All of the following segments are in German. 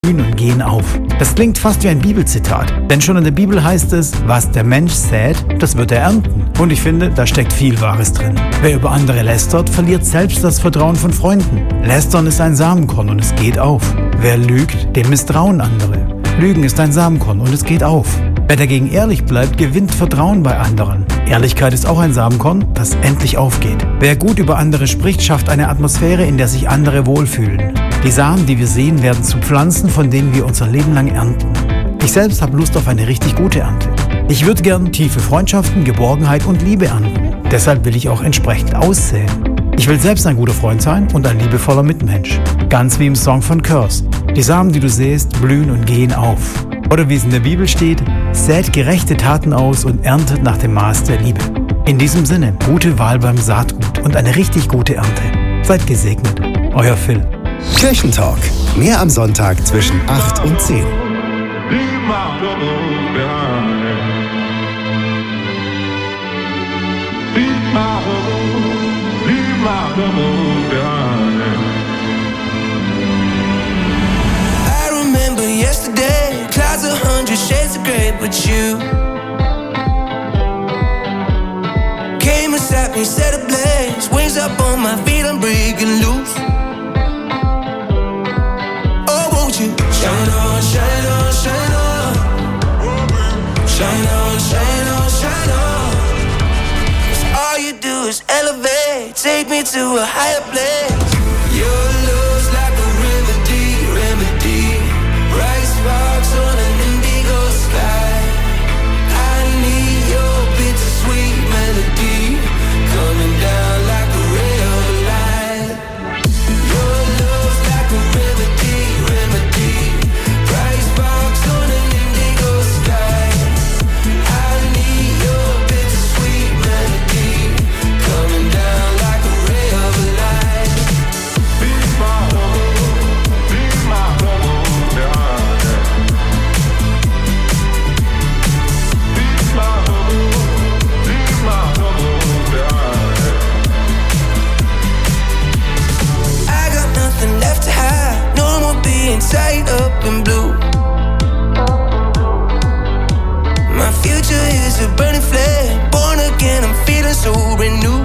und gehen auf. Das klingt fast wie ein Bibelzitat, denn schon in der Bibel heißt es, was der Mensch sät, das wird er ernten. Und ich finde, da steckt viel Wahres drin. Wer über andere lästert, verliert selbst das Vertrauen von Freunden. Lästern ist ein Samenkorn und es geht auf. Wer lügt, dem misstrauen andere. Lügen ist ein Samenkorn und es geht auf. Wer dagegen ehrlich bleibt, gewinnt Vertrauen bei anderen. Ehrlichkeit ist auch ein Samenkorn, das endlich aufgeht. Wer gut über andere spricht, schafft eine Atmosphäre, in der sich andere wohlfühlen. Die Samen, die wir sehen, werden zu Pflanzen, von denen wir unser Leben lang ernten. Ich selbst habe Lust auf eine richtig gute Ernte. Ich würde gern tiefe Freundschaften, Geborgenheit und Liebe ernten. Deshalb will ich auch entsprechend aussäen. Ich will selbst ein guter Freund sein und ein liebevoller Mitmensch. Ganz wie im Song von Curse. Die Samen, die du säst, blühen und gehen auf. Oder wie es in der Bibel steht, sät gerechte Taten aus und erntet nach dem Maß der Liebe. In diesem Sinne, gute Wahl beim Saatgut und eine richtig gute Ernte. Seid gesegnet. Euer Phil. Kirchentalk. Mehr am Sonntag zwischen 8 und 10. I remember yesterday, clouds 100 shades of grey, but you came and sat me, set ablaze, wings up on my feet, I'm breaking loose. Oh, won't you shine on, shine on, shine on, shine on, shine on, shine on. 'Cause all you do is elevate, take me to a higher place. Your love's like a remedy, remedy. Bright sparks on an indigo sky. I need your bittersweet melody coming down like a ray of light. Your love's like a remedy, remedy. Bright sparks on an indigo sky. I need your bittersweet melody coming down like a ray of light. Be my love, be my love, yeah. Be my love, yeah. I got nothing left to hide, no more being tied up in blue. My future is a burning flame, born again, I'm feeling so renewed.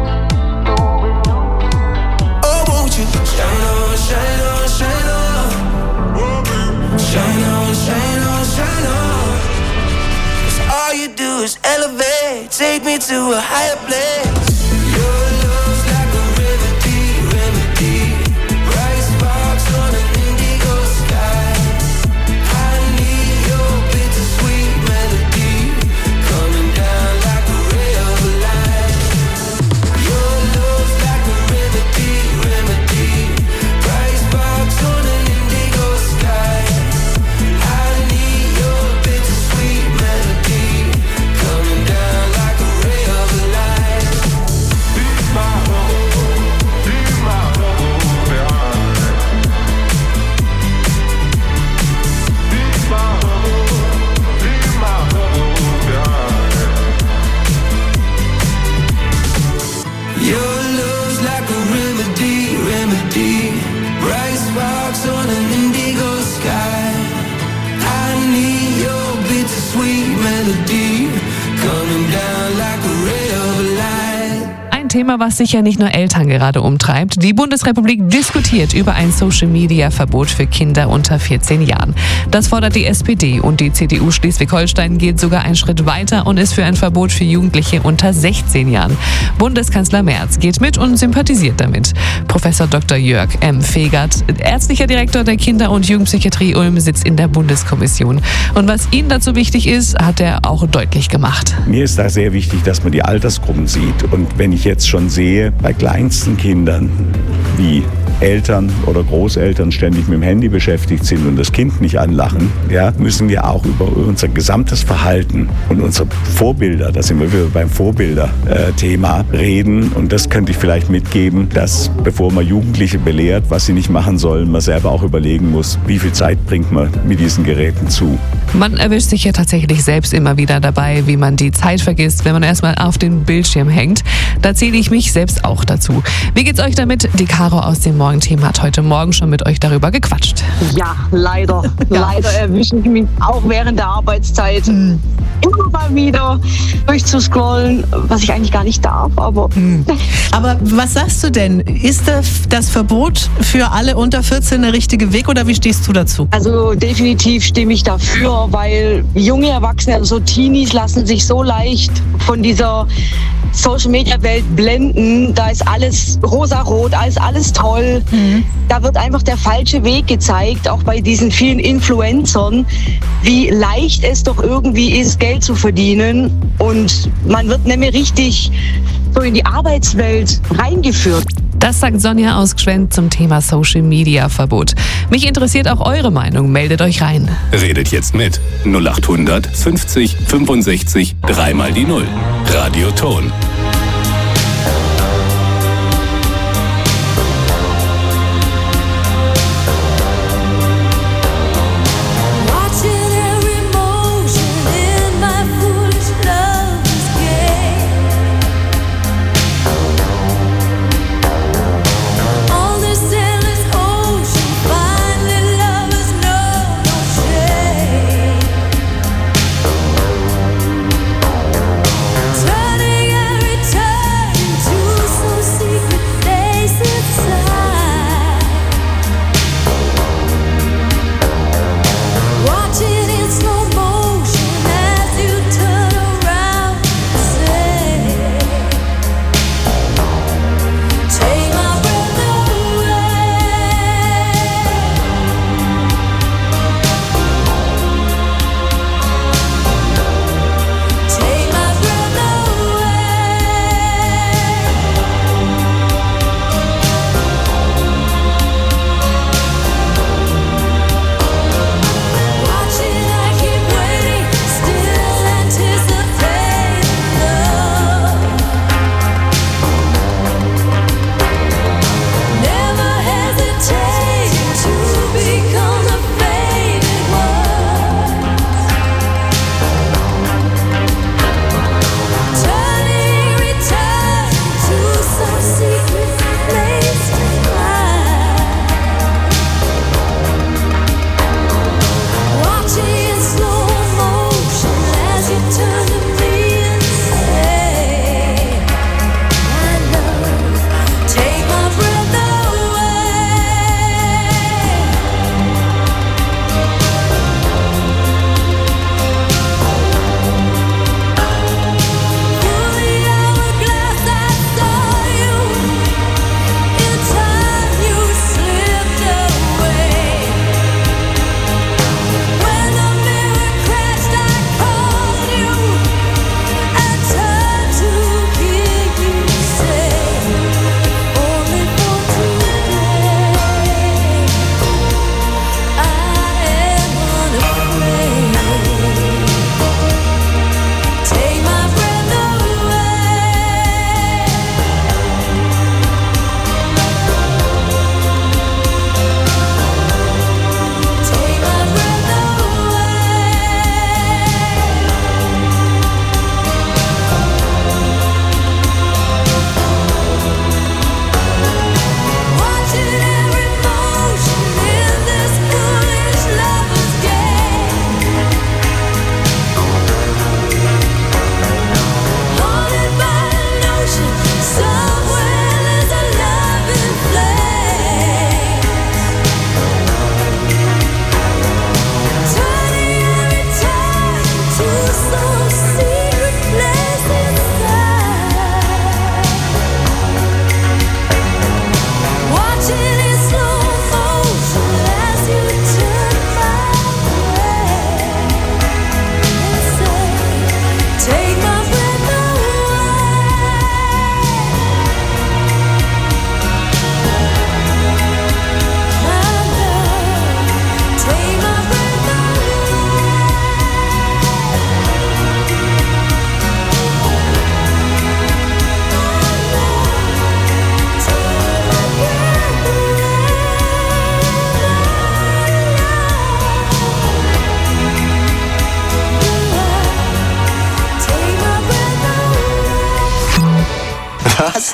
Oh, won't you shine on, shine on, shine on, shine on, shine on, shine on. 'Cause all you do is elevate, take me to a higher place. Your love's like a remedy, remedy. Bright sparks on an indigo sky. I need your bittersweet melody coming down like a ray of light. Your love's like a remedy, remedy. Bright sparks on an indigo sky. I need your bittersweet melody coming down like a ray of light. Be my love, yeah. Be my love, yeah. Your love's like a remedy, remedy. Bright sparks on an indigo sky. I need your bittersweet melody coming down like a ray of light. Ein Thema, was sicher nicht nur Eltern gerade umtreibt. Die Bundesrepublik diskutiert über ein Social-Media-Verbot für Kinder unter 14 Jahren. Das fordert die SPD und die CDU Schleswig-Holstein geht sogar einen Schritt weiter und ist für ein Verbot für Jugendliche unter 16 Jahren. Bundeskanzler Merz geht mit und sympathisiert damit. Professor Dr. Jörg M. Fegert, ärztlicher Direktor der Kinder- und Jugendpsychiatrie Ulm, sitzt in der Bundeskommission. Und was ihm dazu wichtig ist, hat er auch deutlich gemacht. Mir ist da sehr wichtig, dass man die Altersgruppen sieht. Und wenn ich jetzt schon sehe, bei kleinsten Kindern, wie Eltern oder Großeltern ständig mit dem Handy beschäftigt sind und das Kind nicht anlachen, ja, müssen wir auch über unser gesamtes Verhalten und unsere Vorbilder, da sind wir wieder beim Vorbilder-Thema, reden. Und das könnte ich vielleicht mitgeben, dass bevor man Jugendliche belehrt, was sie nicht machen sollen, man selber auch überlegen muss, wie viel Zeit bringt man mit diesen Geräten zu. Man erwischt sich ja tatsächlich selbst immer wieder dabei, wie man die Zeit vergisst, wenn man erstmal auf den Bildschirm hängt. Da zähle ich mich selbst auch dazu. Wie geht's euch damit? Die Caro aus dem Morgenteam hat heute Morgen schon mit euch darüber gequatscht. Ja, leider. Leider erwische ich mich auch während der Arbeitszeit immer mal wieder durchzuscrollen, was ich eigentlich gar nicht darf. Aber was sagst du denn? Ist das Verbot für alle unter 14 der richtige Weg oder wie stehst du dazu? Also definitiv stimme ich dafür, weil junge Erwachsene, also Teenies, lassen sich so leicht von dieser Social-Media-Welt blenden. Da ist alles rosarot, alles toll. Da wird einfach der falsche Weg gezeigt, auch bei diesen vielen Influencern, wie leicht es doch irgendwie ist, Geld zu verdienen. Und man wird nämlich richtig so in die Arbeitswelt reingeführt. Das sagt Sonja aus Gschwend zum Thema Social-Media-Verbot. Mich interessiert auch eure Meinung. Meldet euch rein. Redet jetzt mit 0800 50 65 3 die 0. Radio Ton.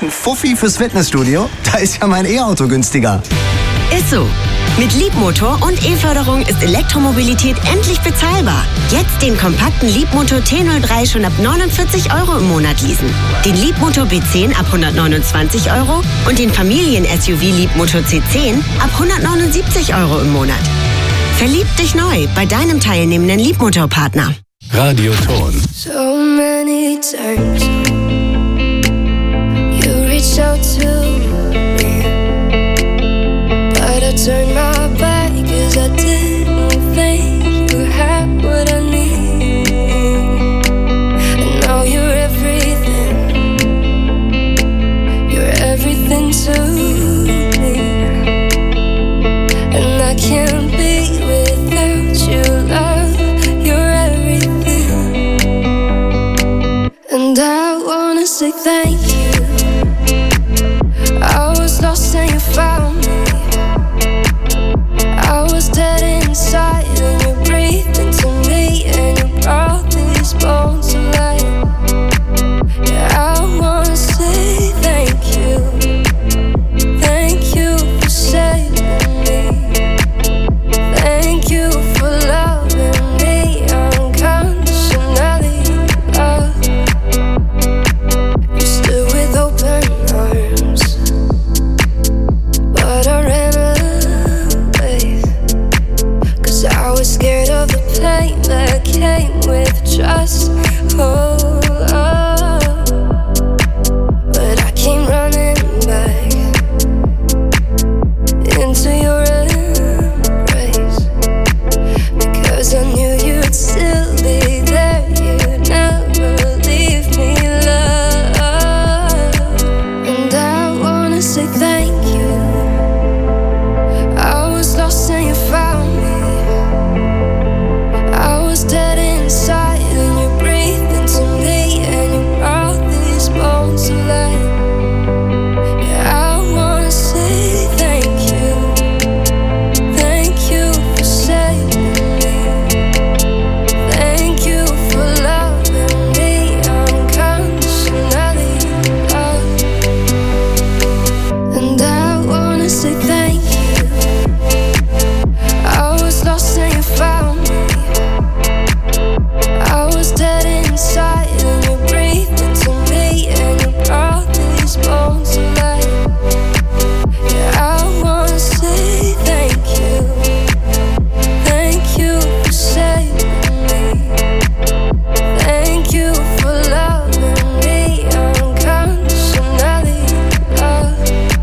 jetzt ein Fuffi fürs Fitnessstudio? Da ist ja mein E-Auto günstiger. Ist so. Mit Leapmotor und E-Förderung ist Elektromobilität endlich bezahlbar. Jetzt den kompakten Leapmotor T03 schon ab 49 € im Monat leasen. Den Leapmotor B10 ab 129 € und den Familien-SUV Leapmotor C10 ab 179 € im Monat. Verlieb dich neu bei deinem teilnehmenden Leapmotor-Partner. Radio Ton. So many times you reached out to me, but I turned my back 'cause I didn't think you had what I need. And now you're everything to me, and I can't be without you, love. You're everything, and I wanna say thank you. I was lost and you found me. I was dead inside and you breathed into me, and you brought these bones to life. Yeah, I wanna say thank you. Thank you for saving me. Thank you for loving me unconditionally, love. You stood with open arms, but I ran away, 'cause I was scared of the pain that came with trust. Oh, but I came running back into your embrace, because I knew you'd still be there. You'd never leave me, love. And I wanna say thank you. I was lost and you found me. I was dead inside and you breathed into me, and you brought these bones to life. Yeah, I wanna say thank you. Thank you for saving me. Thank you for loving me unconditionally, love. And I wanna say thank you. I was lost and you found me. I was dead inside and you breathed into me, and you brought these bones to life. Yeah, I wanna say thank you. Thank you for saving me. Thank you for loving me unconditionally, love.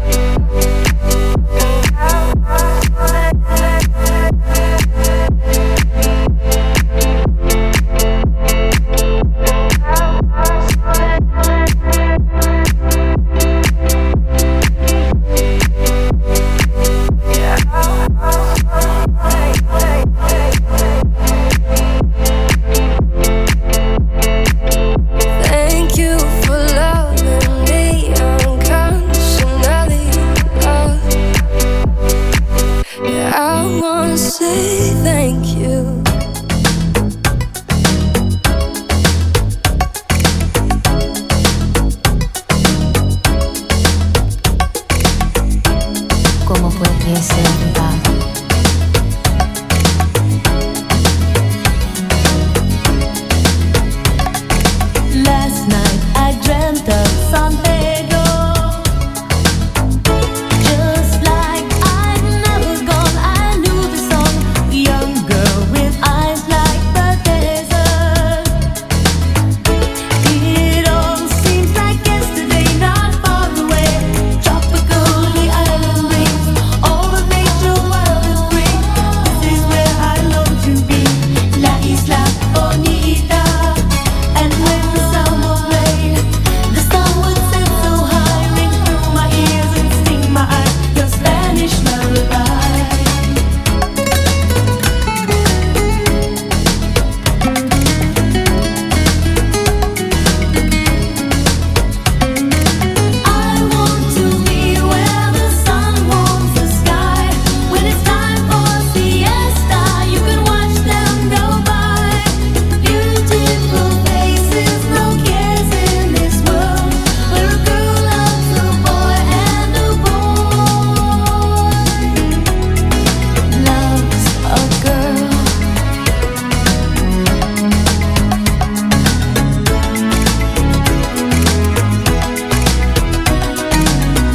Thank you for loving me unconditionally, love. Yeah, I wanna say thank you.